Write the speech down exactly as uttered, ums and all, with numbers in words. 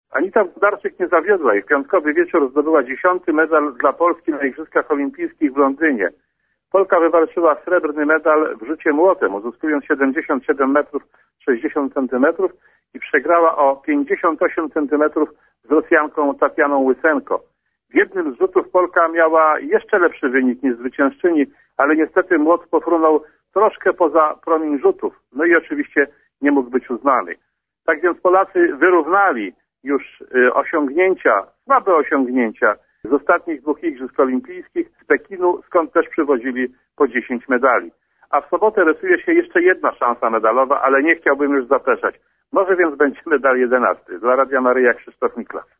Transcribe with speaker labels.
Speaker 1: Anita Włodarczyk nie zawiodła i w piątkowy wieczór zdobyła dziesiąty medal dla Polski na Igrzyskach Olimpijskich w Londynie. Polka wywalczyła srebrny medal w rzucie młotem, uzyskując siedemdziesiąt siedem metrów sześćdziesiąt centymetrów i przegrała o pięćdziesiąt osiem centymetrów z Rosjanką Tatianą Łysenko. W jednym z rzutów Polka miała jeszcze lepszy wynik niż zwyciężczyni, ale niestety młot pofrunął troszkę poza promień rzutów. No i oczywiście nie mógł być uznany. Tak więc Polacy wyrównali już osiągnięcia, słabe osiągnięcia z ostatnich dwóch Igrzysk Olimpijskich z Pekinu, skąd też przywozili po dziesięć medali. A w sobotę rysuje się jeszcze jedna szansa medalowa, ale nie chciałbym już zapeszać. Może więc będzie medal jedenasty. Dla Radia Maryja Krzysztof Miklas.